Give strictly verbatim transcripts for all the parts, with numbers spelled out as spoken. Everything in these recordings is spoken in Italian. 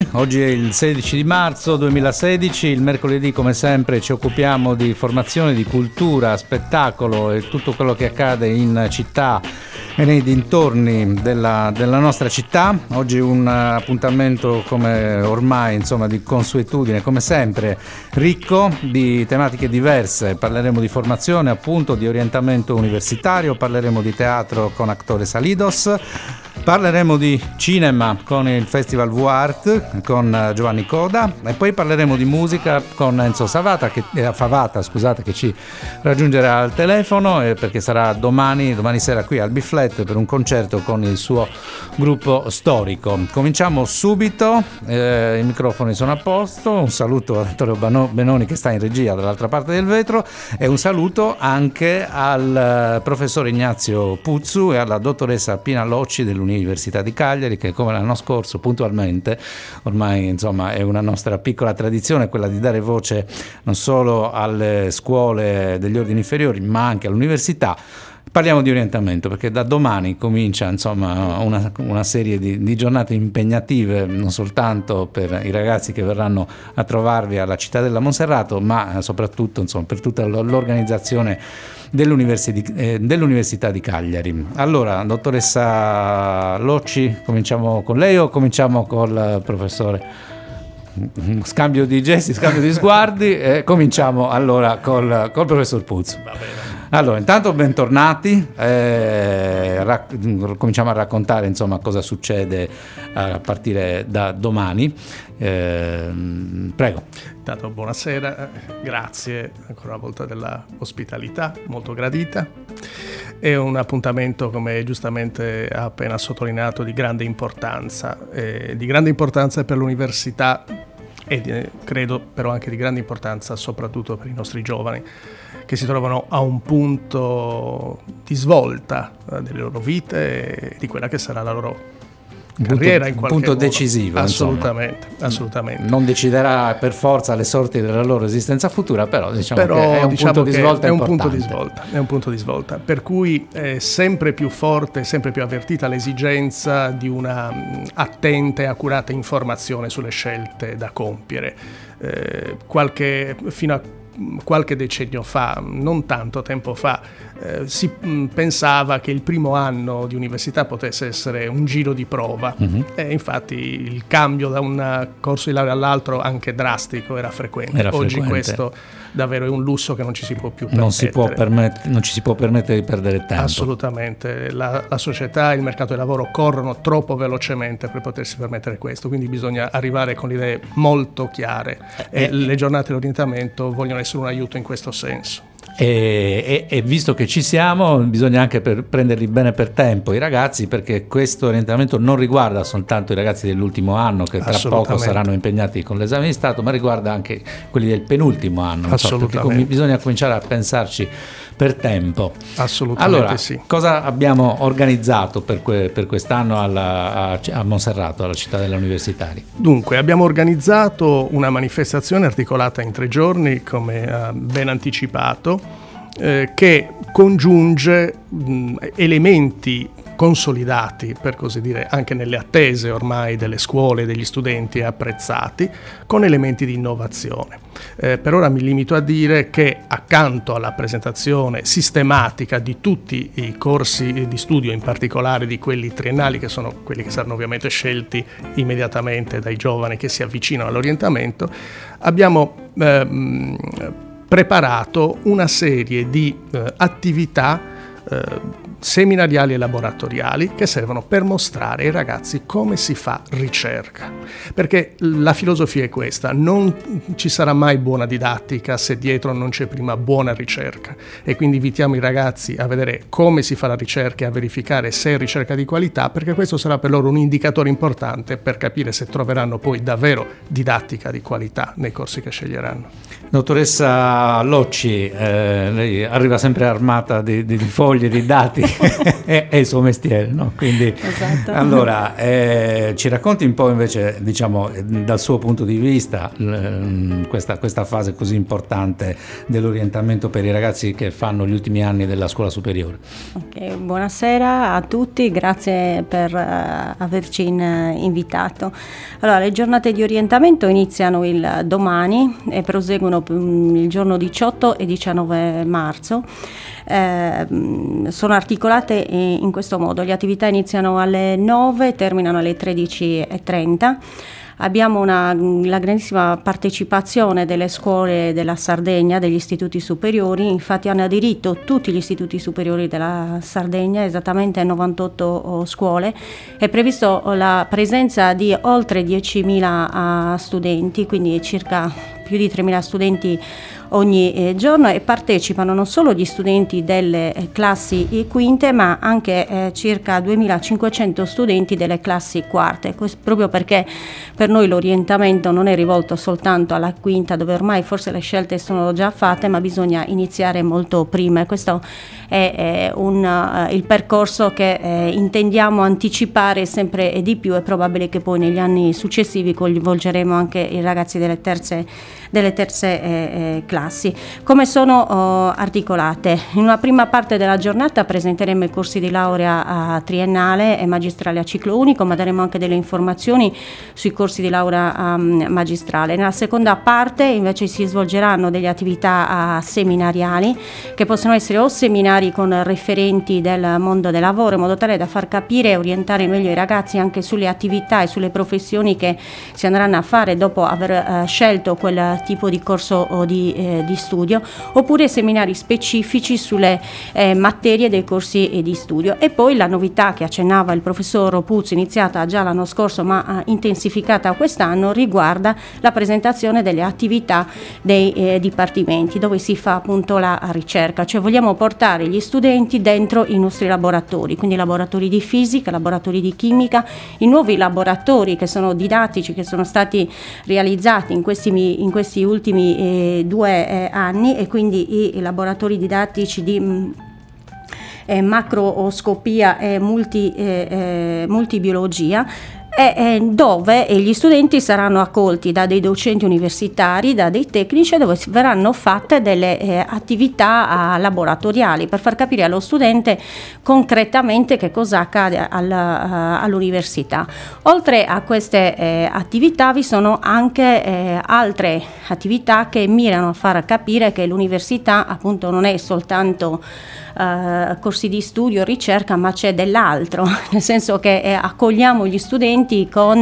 oggi è il sedici di marzo duemilasedici, il mercoledì come sempre ci occupiamo di formazione, di cultura, spettacolo e tutto quello che accade in città e nei dintorni della, della nostra città. Oggi un appuntamento come ormai, insomma, di consuetudine, come sempre, ricco di tematiche diverse. Parleremo di formazione, appunto, di orientamento universitario, parleremo di teatro con Actores Salidos, parleremo di cinema con il Festival V Art con Giovanni Coda e poi parleremo di musica con Enzo Savata che, eh, Favata scusate, che ci raggiungerà al telefono eh, perché sarà domani, domani sera qui al Biflet per un concerto con il suo gruppo storico. Cominciamo subito, eh, i microfoni sono a posto, un saluto a Vittorio Benoni che sta in regia dall'altra parte del vetro e un saluto anche al eh, professore Ignazio Puzzu e alla dottoressa Pina Locci dell'Università Università di Cagliari, che come l'anno scorso puntualmente, ormai insomma è una nostra piccola tradizione quella di dare voce non solo alle scuole degli ordini inferiori ma anche all'università. Parliamo di orientamento perché da domani comincia insomma una, una serie di, di giornate impegnative non soltanto per i ragazzi che verranno a trovarvi alla Cittadella Monserrato ma soprattutto insomma per tutta l'organizzazione dell'università, eh, dell'Università di Cagliari. Allora, dottoressa Locci, cominciamo con lei o cominciamo col professore? Scambio di gesti, scambio di sguardi e cominciamo allora col, col professor Puzzu. Va bene. Allora, intanto bentornati, eh, rac- cominciamo a raccontare insomma cosa succede a partire da domani. Eh, prego. Intanto buonasera, grazie ancora una volta della ospitalità, molto gradita. È un appuntamento, come giustamente ha appena sottolineato, di grande importanza, eh, di grande importanza per l'università e di, credo però anche di grande importanza soprattutto per i nostri giovani, che si trovano a un punto di svolta eh, delle loro vite e di quella che sarà la loro carriera, in qualche punto modo. decisivo, assolutamente, insomma. assolutamente. Non deciderà per forza le sorti della loro esistenza futura, però diciamo però, che è un diciamo punto di svolta è un importante. punto di svolta, è un punto di svolta, per cui è sempre più forte, sempre più avvertita l'esigenza di una mh, attenta e accurata informazione sulle scelte da compiere. Eh, qualche fino a qualche decennio fa, non tanto tempo fa, eh, si mh, pensava che il primo anno di università potesse essere un giro di prova, mm-hmm. e infatti il cambio da un corso di laurea all'altro, anche drastico, era frequente. Era Oggi frequente. Questo davvero è un lusso che non ci si può più permettere. Non si può, permet- non ci si può permettere di perdere tempo. Assolutamente, la, la società e il mercato del lavoro corrono troppo velocemente per potersi permettere questo, quindi bisogna arrivare con le idee molto chiare e eh, le giornate di orientamento vogliono essere un aiuto in questo senso. E, e, e visto che ci siamo, bisogna anche per prenderli bene per tempo i ragazzi, perché questo orientamento non riguarda soltanto i ragazzi dell'ultimo anno che tra poco saranno impegnati con l'esame di Stato, ma riguarda anche quelli del penultimo anno. Assolutamente. So, perché bisogna cominciare a pensarci per tempo. Assolutamente. Allora, sì. Cosa abbiamo organizzato per, que, per quest'anno alla, a, a Monserrato, alla Cittadella Universitaria? Dunque, abbiamo organizzato una manifestazione articolata in tre giorni, come uh, ben anticipato, eh, che congiunge mh, elementi consolidati, per così dire, anche nelle attese ormai delle scuole e degli studenti apprezzati, con elementi di innovazione. Eh, per ora mi limito a dire che accanto alla presentazione sistematica di tutti i corsi di studio, in particolare di quelli triennali, che sono quelli che saranno ovviamente scelti immediatamente dai giovani che si avvicinano all'orientamento, abbiamo ehm, preparato una serie di eh, attività eh, seminariali e laboratoriali che servono per mostrare ai ragazzi come si fa ricerca, perché la filosofia è questa: non ci sarà mai buona didattica se dietro non c'è prima buona ricerca, e quindi invitiamo i ragazzi a vedere come si fa la ricerca e a verificare se è ricerca di qualità, perché questo sarà per loro un indicatore importante per capire se troveranno poi davvero didattica di qualità nei corsi che sceglieranno. Dottoressa Locci, eh, lei arriva sempre armata di, di fogli, di dati è, è il suo mestiere, no? Quindi, esatto. Allora, eh, ci racconti un po' invece, diciamo, dal suo punto di vista, l- questa, questa fase così importante dell'orientamento per i ragazzi che fanno gli ultimi anni della scuola superiore. Okay, buonasera a tutti, grazie per uh, averci in, uh, invitato. Allora, le giornate di orientamento iniziano il domani e proseguono um, il giorno diciotto e diciannove marzo. Eh, sono articolate in questo modo: le attività iniziano alle nove, terminano alle tredici e trenta. Abbiamo una, la grandissima partecipazione delle scuole della Sardegna, degli istituti superiori. Infatti hanno aderito tutti gli istituti superiori della Sardegna, esattamente novantotto scuole. È previsto la presenza di oltre diecimila uh, studenti, quindi circa più di tremila studenti ogni eh, giorno, e partecipano non solo gli studenti delle eh, classi quinte, ma anche eh, circa duemilacinquecento studenti delle classi quarte. Questo proprio perché per noi l'orientamento non è rivolto soltanto alla quinta, dove ormai forse le scelte sono già fatte, ma bisogna iniziare molto prima, e questo è, è un, uh, il percorso che eh, intendiamo anticipare sempre di più. È probabile che poi negli anni successivi coinvolgeremo anche i ragazzi delle terze delle terze eh, eh, classi. Come sono oh, articolate? In una prima parte della giornata presenteremo i corsi di laurea a triennale e magistrale a ciclo unico, ma daremo anche delle informazioni sui corsi di laurea um, magistrale. Nella seconda parte invece si svolgeranno delle attività uh, seminariali, che possono essere o seminari con referenti del mondo del lavoro, in modo tale da far capire e orientare meglio i ragazzi anche sulle attività e sulle professioni che si andranno a fare dopo aver uh, scelto quel tipo di corso o di, eh, di studio, oppure seminari specifici sulle eh, materie dei corsi eh, di studio. E poi la novità che accennava il professor Ropuzzi, iniziata già l'anno scorso ma eh, intensificata quest'anno, riguarda la presentazione delle attività dei eh, dipartimenti, dove si fa appunto la ricerca, cioè vogliamo portare gli studenti dentro i nostri laboratori, quindi laboratori di fisica, laboratori di chimica, i nuovi laboratori che sono didattici, che sono stati realizzati in questi, in questi ultimi eh, due eh, anni, e quindi i, i laboratori didattici di mh, eh, macroscopia e multi, eh, eh, multibiologia, E, e dove gli studenti saranno accolti da dei docenti universitari, da dei tecnici, dove verranno fatte delle eh, attività eh, laboratoriali per far capire allo studente concretamente che cosa accade al, uh, all'università. Oltre a queste eh, attività vi sono anche eh, altre attività che mirano a far capire che l'università appunto non è soltanto Uh, corsi di studio, ricerca, ma c'è dell'altro, nel senso che eh, accogliamo gli studenti con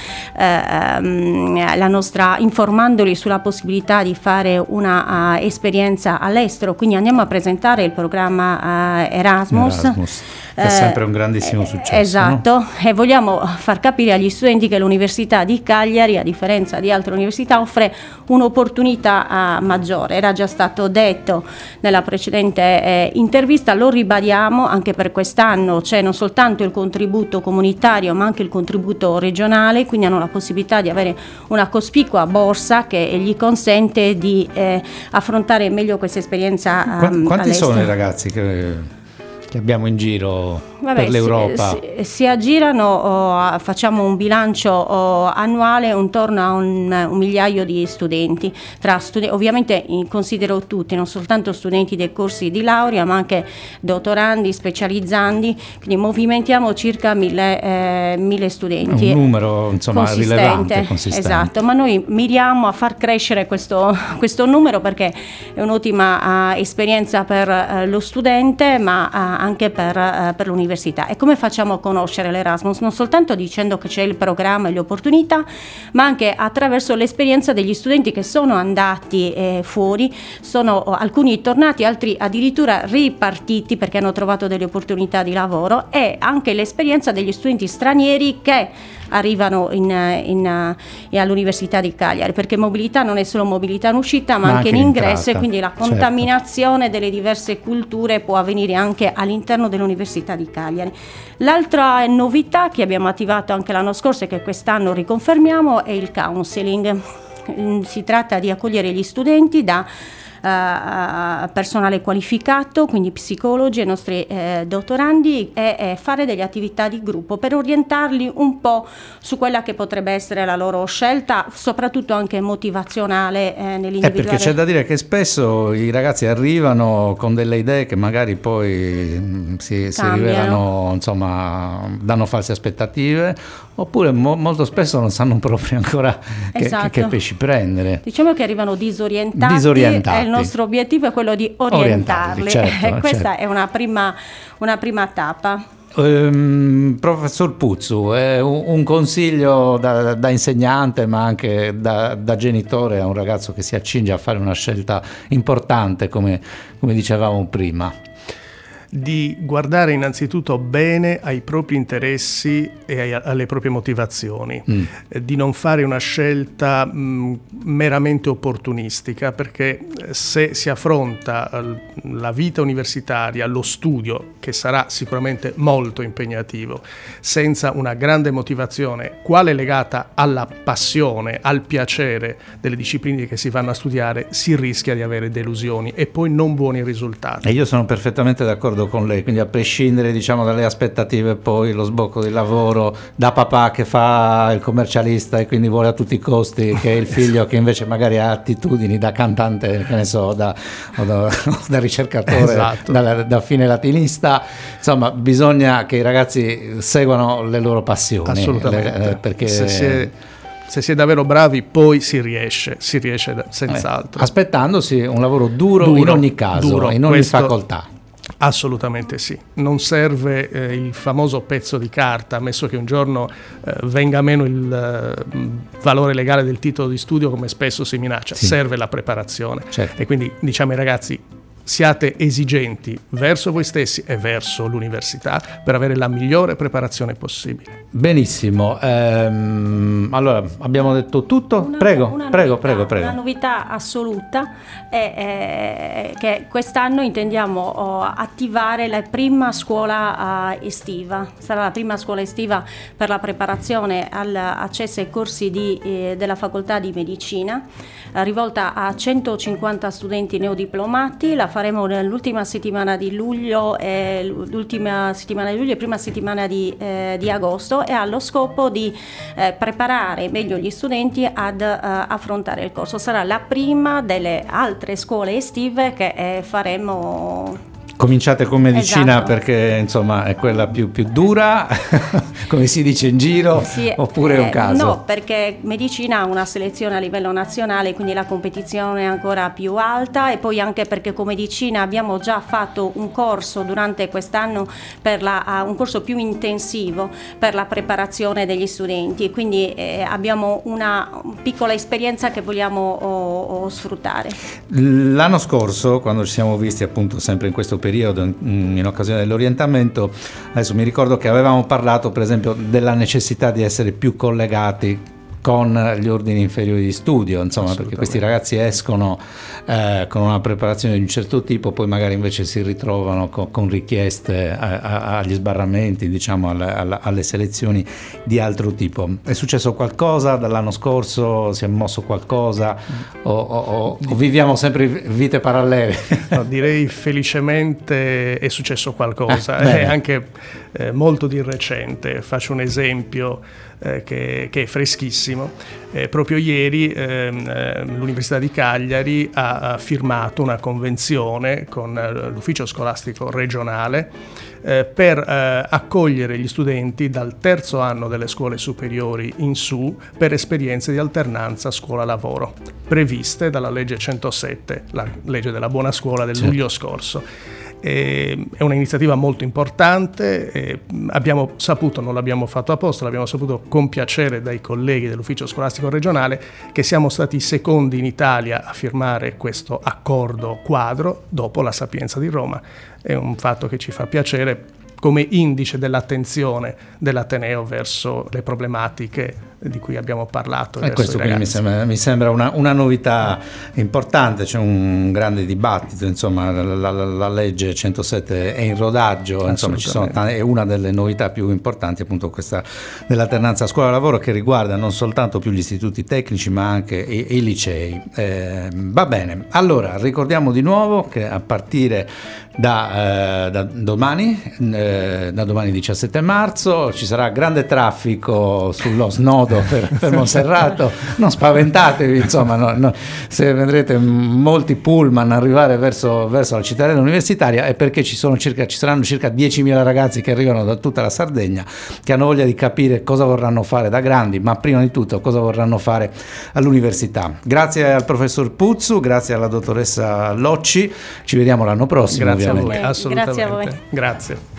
eh, um, la nostra, informandoli sulla possibilità di fare una uh, esperienza all'estero. Quindi andiamo a presentare il programma uh, Erasmus, Erasmus, che è sempre un grandissimo eh, successo. Esatto, no? E vogliamo far capire agli studenti che l'Università di Cagliari, a differenza di altre università, offre un'opportunità uh, maggiore. Era già stato detto nella precedente eh, intervista, lo ribadiamo anche per quest'anno. C'è non soltanto il contributo comunitario, ma anche il contributo regionale, quindi hanno la possibilità di avere una cospicua borsa che gli consente di eh, affrontare meglio questa esperienza um, Qu- Quanti all'estero. sono i ragazzi che, che abbiamo in giro? Vabbè, per l'Europa? Si, si, si aggirano, oh, facciamo un bilancio oh, annuale intorno a un, un migliaio di studenti, tra studi- ovviamente considero tutti, non soltanto studenti dei corsi di laurea, ma anche dottorandi, specializzandi, quindi movimentiamo circa mille, eh, mille studenti. Un numero insomma rilevante, consistente. Esatto, ma noi miriamo a far crescere questo, questo numero, perché è un'ottima uh, esperienza per uh, lo studente, ma uh, anche per, uh, per l'università. E come facciamo a conoscere l'Erasmus? Non soltanto dicendo che c'è il programma e le opportunità, ma anche attraverso l'esperienza degli studenti che sono andati eh, fuori, sono alcuni tornati, altri addirittura ripartiti perché hanno trovato delle opportunità di lavoro, e anche l'esperienza degli studenti stranieri che arrivano in, in, in, all'Università di Cagliari, perché mobilità non è solo mobilità in uscita, ma, ma anche in ingresso, e quindi la contaminazione certo. delle diverse culture può avvenire anche all'interno dell'Università di Cagliari. L'altra novità che abbiamo attivato anche l'anno scorso e che quest'anno riconfermiamo è il counseling. Si tratta di accogliere gli studenti da uh, personale qualificato, quindi psicologi e nostri eh, dottorandi, e, e fare delle attività di gruppo per orientarli un po' su quella che potrebbe essere la loro scelta, soprattutto anche motivazionale eh, nell'individuare. Eh, perché c'è da dire che spesso i ragazzi arrivano con delle idee che magari poi mh, si, si rivelano, insomma, danno false aspettative, oppure mo- molto spesso non sanno proprio ancora che, esatto. che, che pesci prendere. Diciamo che arrivano disorientati, disorientati. E il nostro obiettivo è quello di orientarli. Orientarli, certo, e questa certo. è una prima, una prima tappa. Um, professor Puzzu, eh, un, un consiglio da, da insegnante ma anche da, da genitore a un ragazzo che si accinge a fare una scelta importante, come, come dicevamo prima. Di guardare innanzitutto bene ai propri interessi e ai, alle proprie motivazioni, mm. eh, di non fare una scelta mh, meramente opportunistica, perché se si affronta l- la vita universitaria, lo studio, che sarà sicuramente molto impegnativo, senza una grande motivazione, quale legata alla passione, al piacere delle discipline che si vanno a studiare, si rischia di avere delusioni e poi non buoni risultati. E io sono perfettamente d'accordo con lei, quindi a prescindere, diciamo, dalle aspettative, poi lo sbocco di lavoro, da papà che fa il commercialista e quindi vuole a tutti i costi che il figlio che invece magari ha attitudini da cantante, che ne so, da, o da, o da ricercatore, esatto. da, da fine latinista, insomma bisogna che i ragazzi seguano le loro passioni. Assolutamente, le, eh, perché se si è... Se si è davvero bravi poi si riesce, si riesce senz'altro. Eh, aspettandosi un lavoro duro, duro in ogni caso, duro, in ogni questo, facoltà. Assolutamente sì, non serve eh, il famoso pezzo di carta, ammesso che un giorno eh, venga meno il eh, valore legale del titolo di studio, come spesso si minaccia, sì. Serve la preparazione. Certo. E quindi diciamo ai ragazzi: siate esigenti verso voi stessi e verso l'università per avere la migliore preparazione possibile. Benissimo, ehm, allora abbiamo detto tutto. Una, prego, una prego, novità, prego, prego. Una novità assoluta è, è che quest'anno intendiamo oh, attivare la prima scuola uh, estiva. Sarà la prima scuola estiva per la preparazione all'accesso ai corsi di, eh, della facoltà di medicina, eh, rivolta a centocinquanta studenti neodiplomati. La faremo nell'ultima settimana di luglio, eh, l'ultima settimana di luglio e prima settimana di, eh, di agosto, e ha lo scopo di eh, preparare meglio gli studenti ad eh, affrontare il corso. Sarà la prima delle altre scuole estive che eh, faremo. Cominciate con medicina, esatto. Perché insomma è quella più, più dura, come si dice in giro, sì, oppure è un caso? No, perché medicina ha una selezione a livello nazionale, quindi la competizione è ancora più alta, e poi anche perché con medicina abbiamo già fatto un corso durante quest'anno, per la, un corso più intensivo per la preparazione degli studenti, quindi eh, abbiamo una piccola esperienza che vogliamo o, o sfruttare. L'anno scorso, quando ci siamo visti appunto sempre in questo periodo, in, in occasione dell'orientamento, adesso mi ricordo che avevamo parlato per esempio della necessità di essere più collegati con gli ordini inferiori di studio, insomma, perché questi ragazzi escono eh, con una preparazione di un certo tipo, poi magari invece si ritrovano con, con richieste a, a, agli sbarramenti, diciamo, alle, alle, alle selezioni di altro tipo. È successo qualcosa dall'anno scorso? Si è mosso qualcosa? O, o, o viviamo sempre vite parallele? No, direi felicemente è successo qualcosa, ah, è anche eh, molto di recente. Faccio un esempio eh, che, che è freschissimo. Eh, proprio ieri ehm, l'Università di Cagliari ha, ha firmato una convenzione con eh, l'ufficio scolastico regionale eh, per eh, accogliere gli studenti dal terzo anno delle scuole superiori in su per esperienze di alternanza scuola-lavoro previste dalla legge centosette, la legge della buona scuola del certo. luglio scorso. È un'iniziativa molto importante, e abbiamo saputo, non l'abbiamo fatto apposta, l'abbiamo saputo con piacere dai colleghi dell'ufficio scolastico regionale, che siamo stati i secondi in Italia a firmare questo accordo quadro dopo la Sapienza di Roma. È un fatto che ci fa piacere, come indice dell'attenzione dell'Ateneo verso le problematiche di cui abbiamo parlato. E questo quindi mi sembra, mi sembra una, una novità importante, c'è un grande dibattito, insomma la, la, la legge centosette è in rodaggio, insomma ci sono t- è una delle novità più importanti, appunto questa dell'alternanza scuola-lavoro, che riguarda non soltanto più gli istituti tecnici ma anche i, i licei. Eh, va bene, allora ricordiamo di nuovo che a partire da, eh, da domani, eh, da domani diciassette marzo, ci sarà grande traffico sullo snodo per, per Monserrato, non spaventatevi, insomma, no, no, se vedrete molti pullman arrivare verso, verso la cittadella universitaria è perché ci, sono circa, ci saranno circa diecimila ragazzi che arrivano da tutta la Sardegna, che hanno voglia di capire cosa vorranno fare da grandi, ma prima di tutto cosa vorranno fare all'università. Grazie al professor Puzzu, grazie alla dottoressa Locci, ci vediamo l'anno prossimo. Grazie ovviamente. a voi, assolutamente. Grazie a voi. Grazie.